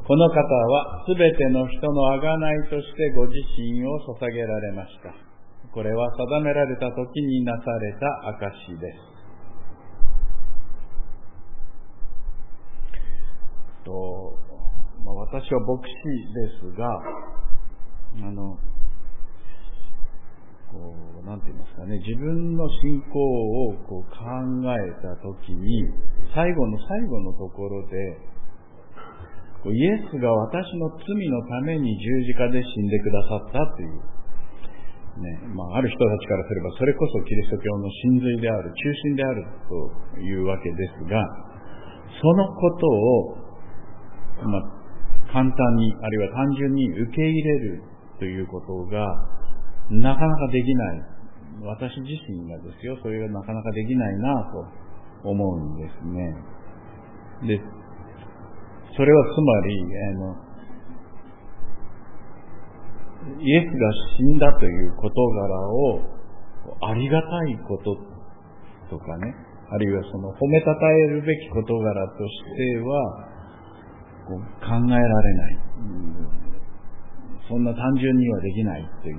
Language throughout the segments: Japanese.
この方はすべての人の贖いとしてご自身を捧げられました。これは定められた時になされた証です。私は牧師ですが、なんて言いますかね、自分の信仰を考えたときに、最後の最後のところで、イエスが私の罪のために十字架で死んでくださったという、ある人たちからすれば、それこそキリスト教の真髄である、中心であるというわけですが、そのことを、簡単に、あるいは単純に受け入れるということが、なかなかできない。私自身がですよ、それがなかなかできないなと思うんですね。で、それはつまり、イエスが死んだという事柄をありがたいこととかね、あるいはその褒めたたえるべき事柄としては考えられない。そんな単純にはできないという。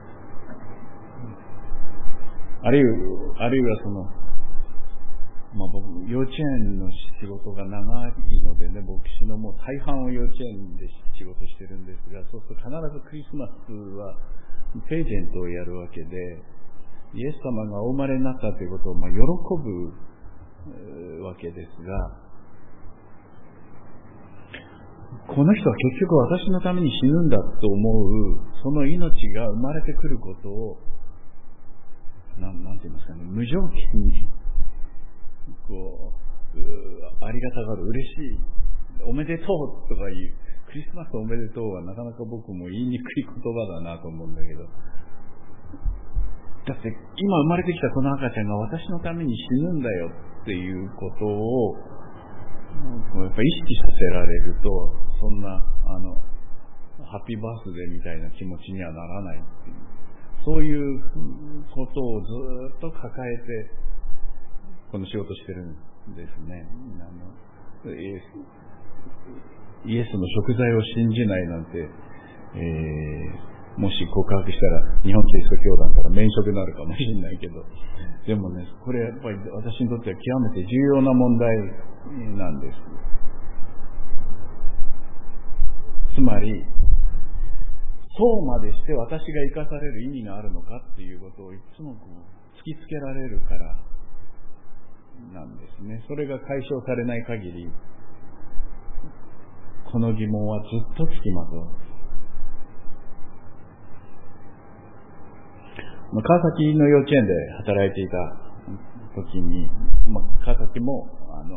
あるいはその、僕、幼稚園の仕事が長いのでね、牧師のもう大半を幼稚園で仕事してるんですが、そうすると必ずクリスマスはページェントをやるわけで、イエス様がお生まれになったということを喜ぶわけですが、この人は結局私のために死ぬんだと思う、その命が生まれてくることを、なんて言いますかね、無条件に、ありがたがる、嬉しい、おめでとうとかいう、クリスマスおめでとうはなかなか僕も言いにくい言葉だなと思うんだけど、だって今生まれてきたこの赤ちゃんが私のために死ぬんだよっていうことを、やっぱり意識させられると、そんな、ハッピーバースデーみたいな気持ちにはならないっていう、そういうことをずっと抱えて、この仕事してるんですね。イエスの贖罪を信じないなんて、もし告白したら、日本キリスト教団から免職になるかもしれないけど、でもね、これやっぱり私にとっては極めて重要な問題なんです。つまり、そうまでして私が生かされる意味があるのかっていうことをいつも突きつけられるからなんですね。それが解消されない限り、この疑問はずっとつきまとう。川崎の幼稚園で働いていた時に、川崎も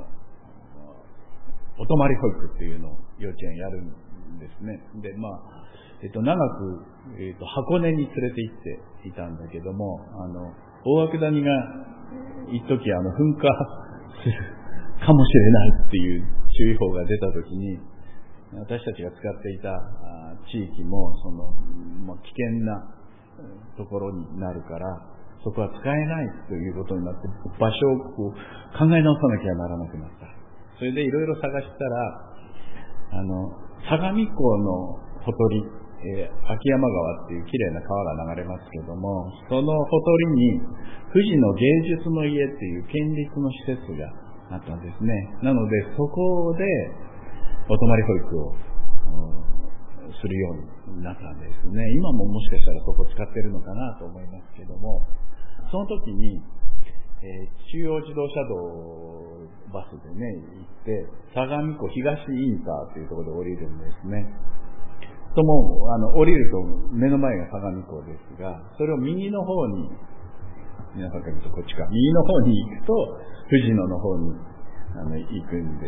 お泊まり保育っていうのを幼稚園やるんですね。で、長く、箱根に連れて行っていたんだけども、大涌谷が一時噴火するかもしれないっていう注意報が出た時に、私たちが使っていた地域も危険なところになるから、そこは使えないということになって、場所を考え直さなきゃならなくなった。それでいろいろ探したら、相模湖のほとり、秋山川っていう綺麗な川が流れますけども、そのほとりに富士の芸術の家っていう県立の施設があったんですね。なのでそこでお泊まり保育をするようになったんですね。今ももしかしたらそこ使ってるのかなと思いますけども、その時に、中央自動車道バスでね行って相模湖東インターというところで降りるんですね。とも降りると目の前が相模湖ですが、それを右の方に、皆さんから見るとこっちか、右の方に行くと富士野の方に行くんです。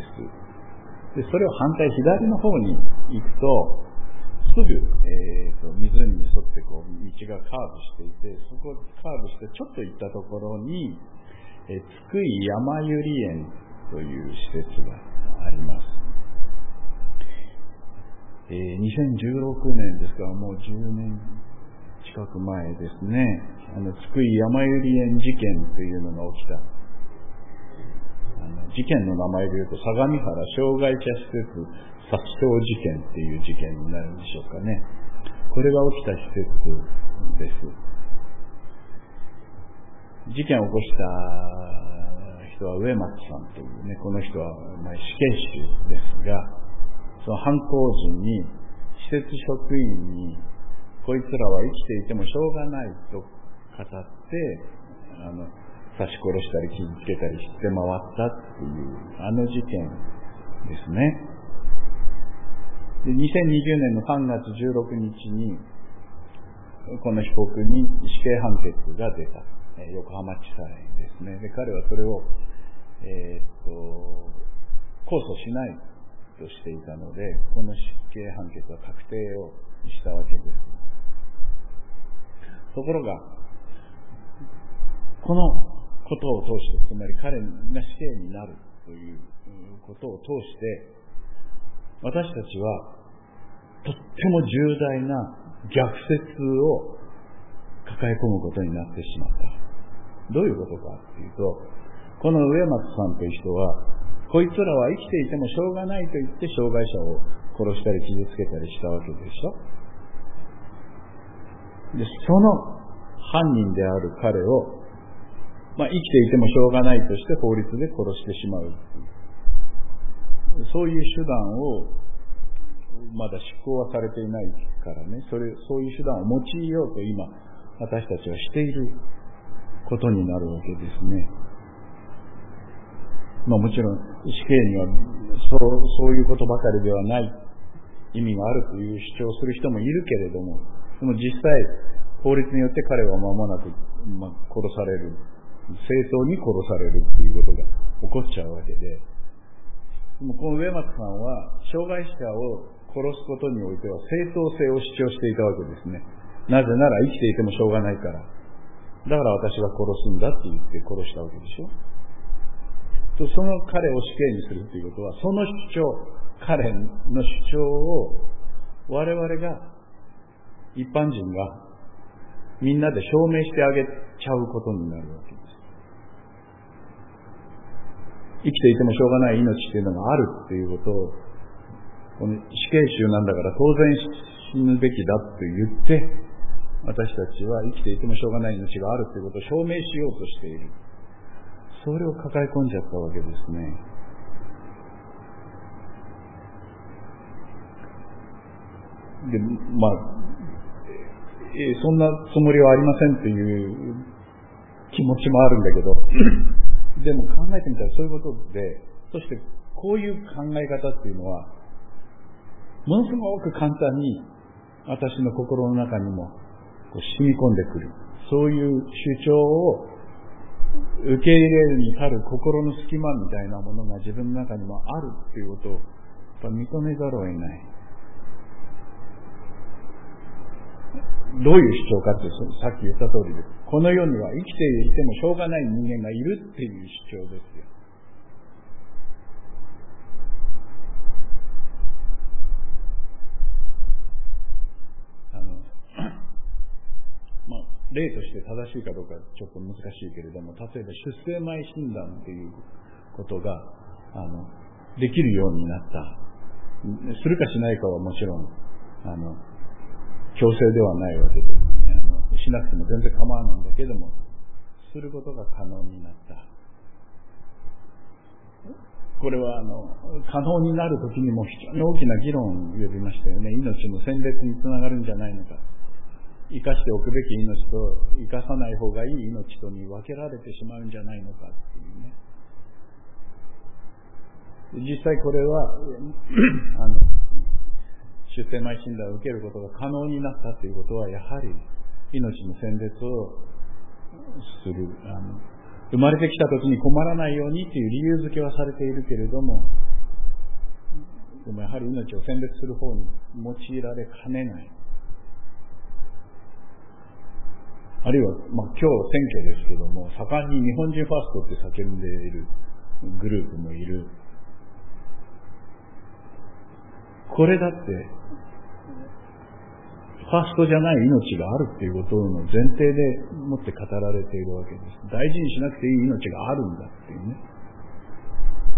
でそれを反対左の方に行くとすぐ、湖に沿って道がカーブしていて、そこをカーブしてちょっと行ったところに、津久井やまゆり園という施設があります。2016年ですからもう10年近く前ですね。津久井やまゆり園事件というのが起きた事件の名前でいうと相模原障害者施設殺傷事件っていう事件になるんでしょうかね。これが起きた施設です。事件を起こした人は植松さんというね、この人は死刑囚ですが、その犯行時に施設職員にこいつらは生きていてもしょうがないと語って刺し殺したり傷つけたりして回ったっていう事件ですね。で2020年の3月16日にこの被告に死刑判決が出た、横浜地裁ですね。で彼はそれを、控訴しないとしていたので、この死刑判決は確定をしたわけです。ところがこのことを通して、つまり彼が死刑になるということを通して私たちはとっても重大な逆説を抱え込むことになってしまった。どういうことかというと、この植松さんという人はこいつらは生きていてもしょうがないと言って障害者を殺したり傷つけたりしたわけでしょ。でその犯人である彼を、生きていてもしょうがないとして法律で殺してしまう、そういう手段をまだ執行はされていないからね、そういう手段を用いようと今私たちはしていることになるわけですね。もちろん死刑にはそういうことばかりではない意味があるという主張をする人もいるけれども、でも実際法律によって彼は間もなく、殺される、正当に殺されるということが起こっちゃうわけで、でもこの植松さんは障害者を殺すことにおいては正当性を主張していたわけですね。なぜなら生きていてもしょうがないから、だから私は殺すんだって言って殺したわけでしょ。とその彼を死刑にするということは、その主張、彼の主張を我々が、一般人がみんなで証明してあげちゃうことになるわけです。生きていてもしょうがない命っていうのがあるっていうことを、この死刑囚なんだから当然死ぬべきだと言って、私たちは生きていてもしょうがない命があるということを証明しようとしている。それを抱え込んじゃったわけですね。で、そんなつもりはありませんという気持ちもあるんだけど、でも考えてみたらそういうことで、そしてこういう考え方っていうのは、ものすごく簡単に私の心の中にも染み込んでくる。そういう主張を受け入れるに足る心の隙間みたいなものが自分の中にもあるっていうことをやっぱ認めざるを得ない。どういう主張かってさっき言った通りです。この世には生きていてもしょうがない人間がいるっていう主張ですよ。例として正しいかどうかちょっと難しいけれども、例えば出生前診断っていうことができるようになった。するかしないかはもちろん強制ではないわけで、しなくても全然構わないんだけども、することが可能になった。これは可能になるときにも非常に大きな議論を呼びましたよね。命の選別につながるんじゃないのか、生かしておくべき命と生かさない方がいい命とに分けられてしまうんじゃないのかっていうね。実際これは出生前診断を受けることが可能になったということは、やはり命の選別をする、生まれてきた時に困らないようにという理由付けはされているけれども、でもやはり命を選別する方に用いられかねない。あるいは、今日選挙ですけども、盛んに日本人ファーストって叫んでいるグループもいる。これだってファーストじゃない命があるっていうことの前提でもって語られているわけです。大事にしなくていい命があるんだっていうね。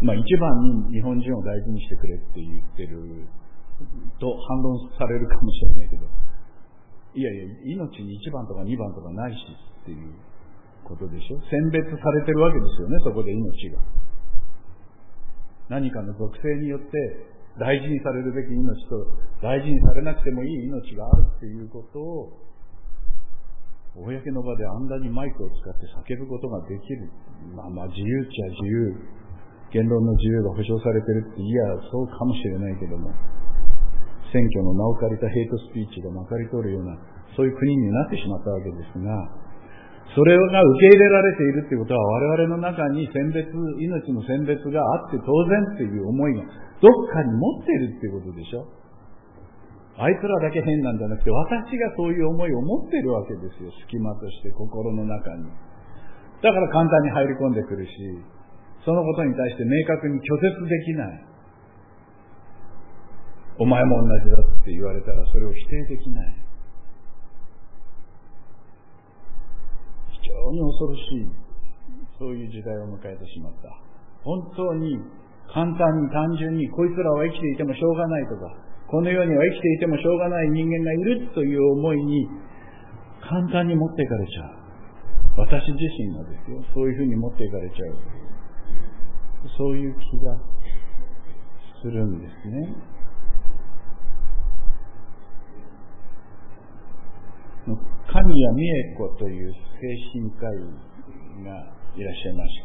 一番に日本人を大事にしてくれって言ってると反論されるかもしれないけど、いやいや、命に1番とか2番とかないしっていうことでしょ。選別されてるわけですよね、そこで命が。何かの属性によって大事にされるべき命と大事にされなくてもいい命があるっていうことを、公の場であんなにマイクを使って叫ぶことができる。自由っちゃ自由。言論の自由が保障されてるって、いや、そうかもしれないけども、選挙の名を借りたヘイトスピーチがまかり通るような、そういう国になってしまったわけですが、それが受け入れられているということは、我々の中に命の選別があって当然っていう思いがどっかに持っているっていうことでしょ。あいつらだけ変なんじゃなくて、私がそういう思いを持っているわけですよ。隙間として心の中に。だから簡単に入り込んでくるし、そのことに対して明確に拒絶できない。お前も同じだって言われたらそれを否定できない。非常に恐ろしい、そういう時代を迎えてしまった。本当に簡単に単純にこいつらは生きていてもしょうがないとか、この世には生きていてもしょうがない人間がいるという思いに簡単に持っていかれちゃう。私自身がですよ、そういうふうに持っていかれちゃう。そういう気がするんですね。神谷美恵子という精神科医がいらっしゃいました。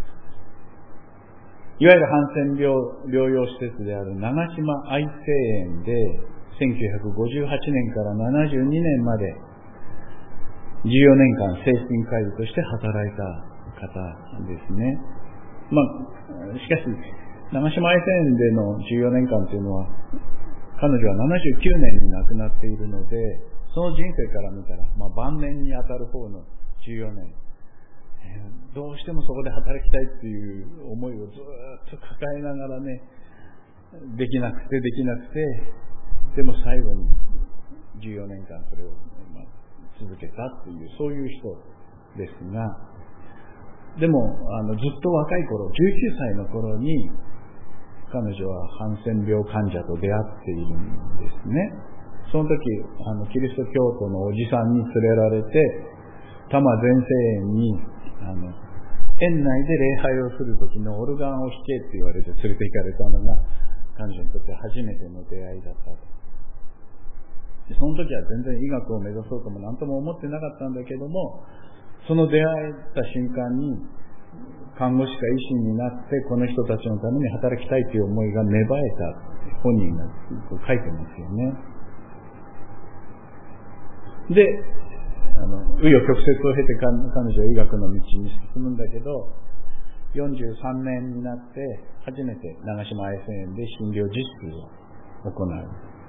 いわゆるハンセン病療養施設である長島愛生園で1958年から72年まで14年間精神科医として働いた方ですね。しかし長島愛生園での14年間というのは、彼女は79年に亡くなっているので、その人生から見たら、晩年に当たる方の14年、どうしてもそこで働きたいっていう思いをずっと抱えながらね、できなくて、でも最後に14年間それを続けたっていう、そういう人ですが、でもずっと若い頃、19歳の頃に彼女はハンセン病患者と出会っているんですね。その時キリスト教徒のおじさんに連れられて多摩全生園に園内で礼拝をする時のオルガンを弾けって言われて連れて行かれたのが彼女にとって初めての出会いだったと。でその時は全然医学を目指そうとも何とも思ってなかったんだけども、その出会った瞬間に看護師か医師になってこの人たちのために働きたいという思いが芽生えたって本人が書いてますよね。で、紆余曲折を経て彼女は医学の道に進むんだけど、43年になって初めて長島愛生園で診療実習を行う。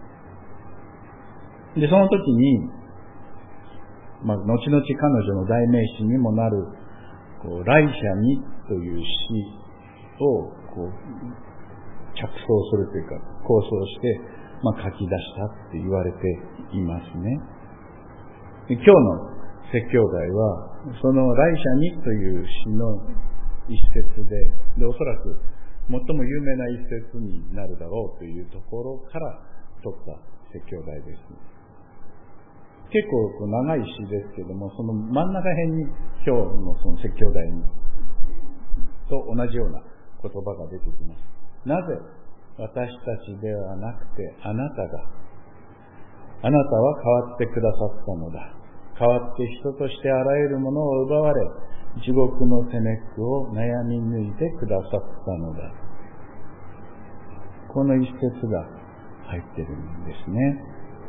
で、その時に、後々彼女の代名詞にもなる来者にという詩を着想するというか構想して書き出したって言われていますね。で今日の説教題はその来者にという詩の一節でおそらく最も有名な一節になるだろうというところから取った説教題です。結構長い詩ですけども、その真ん中辺に今日のその説教題と同じような言葉が出てきます。なぜ私たちではなくてあなたは変わってくださったのだ。変わって人としてあらゆるものを奪われ、地獄の責め苦を悩み抜いてくださったのだ。この一節が入っているんですね。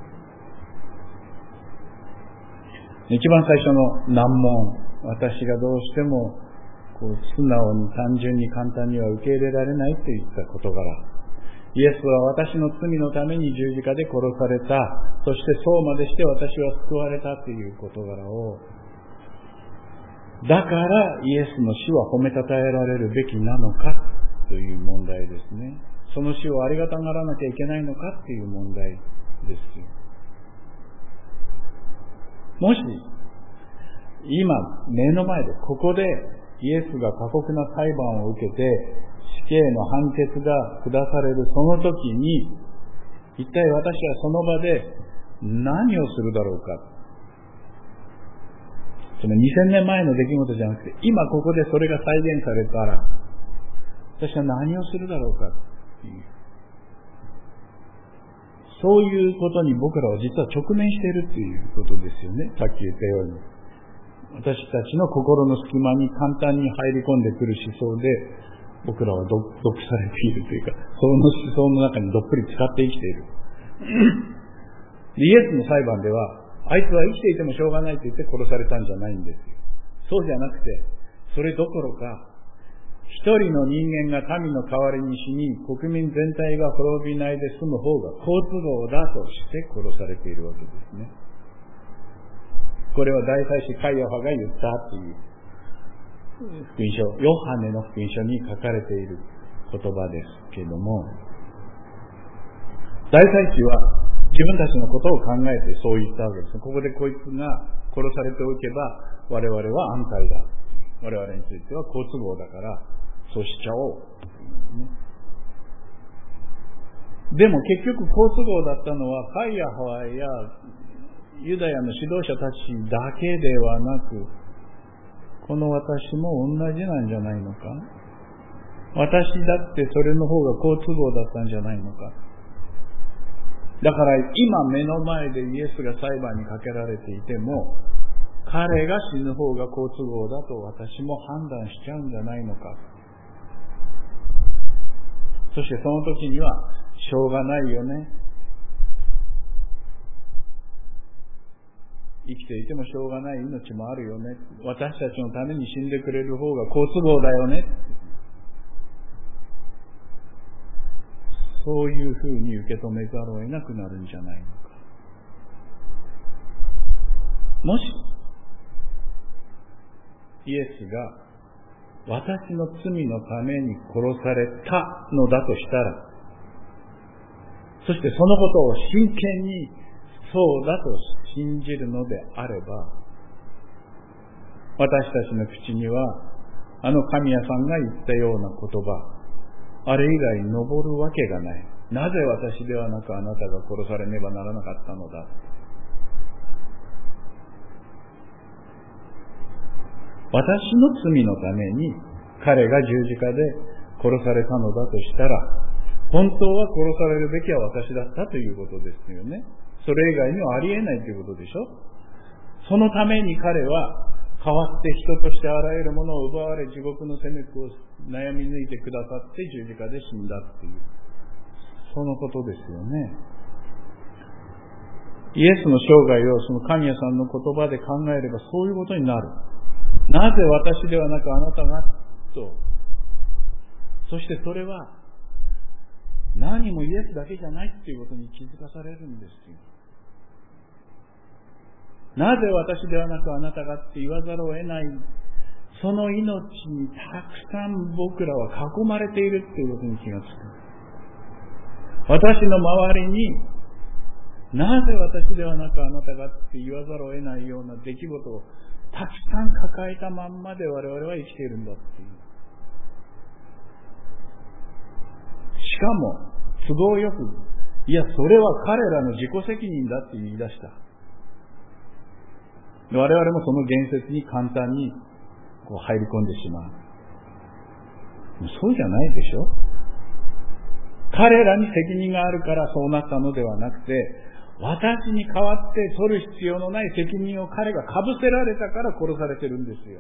一番最初の難問、私がどうしても素直に単純に簡単には受け入れられないといった事柄、イエスは私の罪のために十字架で殺された、そしてそうまでして私は救われたという事柄を、だからイエスの死は褒めたたえられるべきなのかという問題ですね。その死をありがたがらなきゃいけないのかという問題ですよ。もし今目の前でここでイエスが過酷な裁判を受けて死刑の判決が下されるその時に、一体私はその場で何をするだろうか。その2000年前の出来事じゃなくて、今ここでそれが再現されたら、私は何をするだろうかっていう。そういうことに僕らは実は直面しているということですよね。さっき言ったように。私たちの心の隙間に簡単に入り込んでくる思想で、僕らは毒されているというか、その思想の中にどっぷり使って生きている。イエスの裁判では、あいつは生きていてもしょうがないと言って殺されたんじゃないんですよ。そうじゃなくて、それどころか、一人の人間が民の代わりに死に、国民全体が滅びないで済む方が好都合だとして殺されているわけですね。これは大祭司カイアファが言ったという福音書、ヨハネの福音書に書かれている言葉ですけれども、大祭司は自分たちのことを考えてそう言ったわけです。ここでこいつが殺されておけば我々は安泰だ。我々については好都合だからそうしちゃおう。でも結局好都合だったのはカイアファやユダヤの指導者たちだけではなく、この私も同じなんじゃないのか。私だってそれの方が好都合だったんじゃないのか。だから今目の前でイエスが裁判にかけられていても、彼が死ぬ方が好都合だと私も判断しちゃうんじゃないのか。そしてその時にはしょうがないよね。生きていてもしょうがない命もあるよね。私たちのために死んでくれる方が好都合だよね。そういうふうに受け止めざるを得なくなるんじゃないのか。もしイエスが私の罪のために殺されたのだとしたら、そしてそのことを真剣にそうだと信じるのであれば、私たちの口にはあの神谷さんが言ったような言葉、あれ以外に上るわけがない。なぜ私ではなくあなたが殺されねばならなかったのだ。私の罪のために彼が十字架で殺されたのだとしたら、本当は殺されるべきは私だったということですよね。それ以外にはありえないということでしょ。そのために彼は代わって人としてあらゆるものを奪われ、地獄の責め苦を悩み抜いてくださって十字架で死んだっていう、そのことですよね。イエスの生涯をその神谷さんの言葉で考えればそういうことになる。なぜ私ではなくあなたがと。そしてそれは何もイエスだけじゃないっていうことに気づかされるんですよ。なぜ私ではなくあなたがって言わざるを得ない、その命にたくさん僕らは囲まれているっていうことに気がつく。私の周りになぜ私ではなくあなたがって言わざるを得ないような出来事をたくさん抱えたまんまで我々は生きているんだっていう。しかも都合よく、いやそれは彼らの自己責任だって言い出した。我々もその言説に簡単にこう入り込んでしまう。そうじゃないでしょ。彼らに責任があるからそうなったのではなくて、私に代わって取る必要のない責任を彼が被せられたから殺されてるんですよ。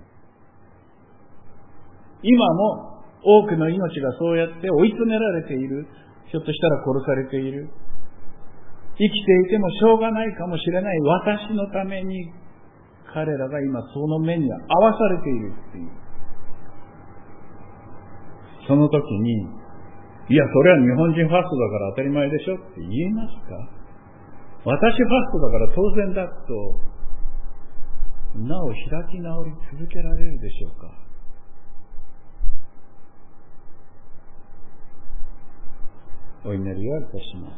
今も多くの命がそうやって追い詰められている。ひょっとしたら殺されている。生きていてもしょうがないかもしれない私のために彼らが今その目に合わされているっていう。その時に、いやそれは日本人ファーストだから当たり前でしょって言えますか？私ファーストだから当然だとなお開き直り続けられるでしょうか？お祈りをいたします。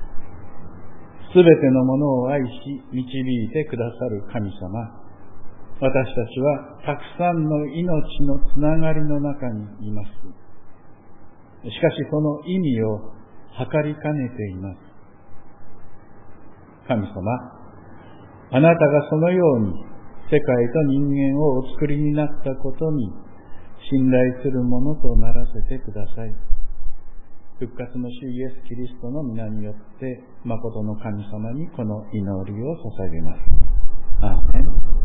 すべてのものを愛し導いてくださる神様、 私たちはたくさんの命のつながりの中にいます。しかしその意味を測りかねています。神様、あなたがそのように世界と人間をお作りになったことに信頼するものとならせてください。復活の主イエス・キリストの皆によって誠の神様にこの祈りを捧げます。アーメン。